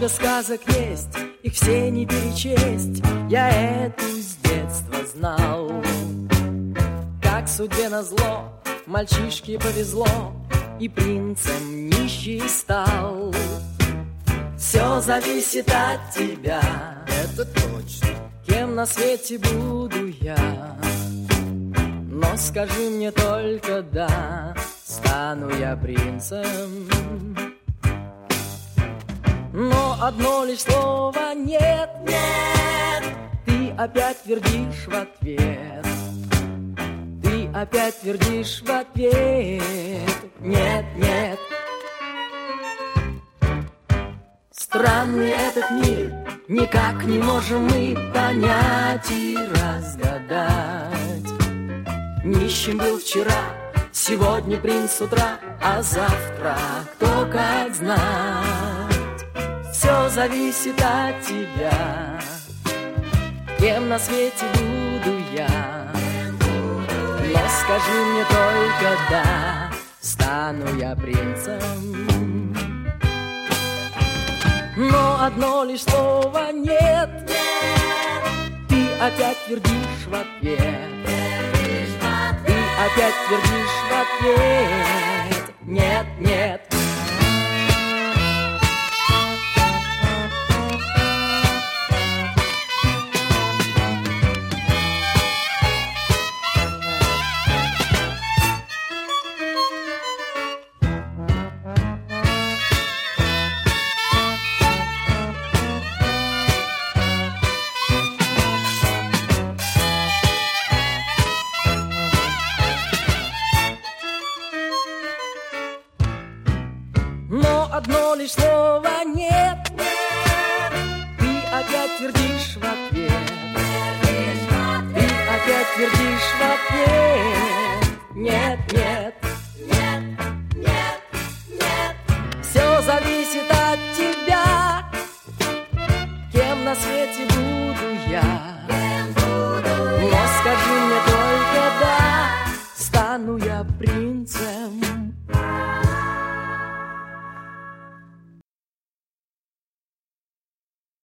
Много сказок есть, их все не перечесть. Я эту с детства знал. Как судьбе назло, мальчишке повезло, и принцем нищий стал. Все зависит от тебя, это точно. Кем на свете буду я? Но скажи мне только да, стану я принцем. Но одно лишь слово нет, нет, ты опять твердишь в ответ. Ты опять твердишь в ответ. Нет, нет. Странный этот мир, никак не можем мы понять и разгадать. Нищим был вчера, сегодня принц с утра, а завтра кто как знать. Все зависит от тебя, кем на свете буду я. Но скажи мне только да, стану я принцем. Но одно лишь слово нет, нет, ты опять твердишь в ответ. Ты опять твердишь в ответ. Нет, нет. Одно лишь слово нет, нет, ты опять твердишь в ответ. Ты опять твердишь в ответ. Нет, нет, нет, нет, нет. Все зависит от тебя, кем на свете буду я.